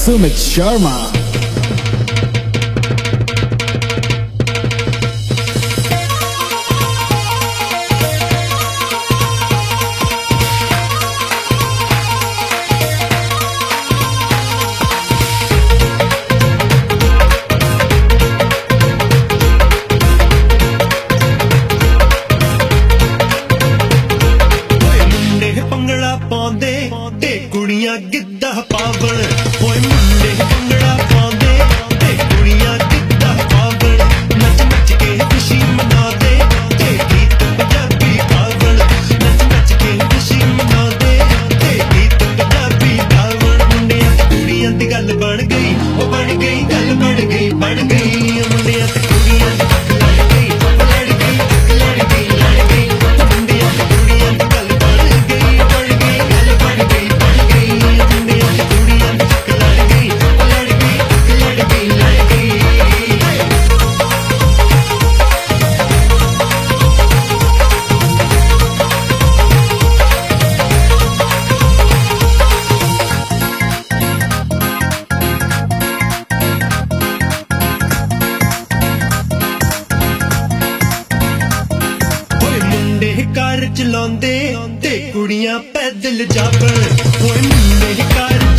Sumit Sharma. ते कुड़ियां गिद्धा पावण ओए मुंडे भंगड़ा पाउंदे ते कुड़ियां गिद्धा पावण नच नच के खुशी मनादे ते गीत पंजाबी गावण नच नच के खुशी मनादे ते गीत पंजाबी गावण मुंडियां ते कुड़ियां दी गल बन गई ओ बन गई गल बन गई मुंडियां ते कुड़ियां दी लड़ गई लड़ गई लड़ गई लड़ गई मुंडियां ते कुड़ियां दी गल बन गई गल बन गई मुंडियां ते कुड़ियां दी लड़ गई लड़ गई लड़ गई लड़ गई कार चलांदे ते कुड़ियां पैदल जावण ओए मुंडे कार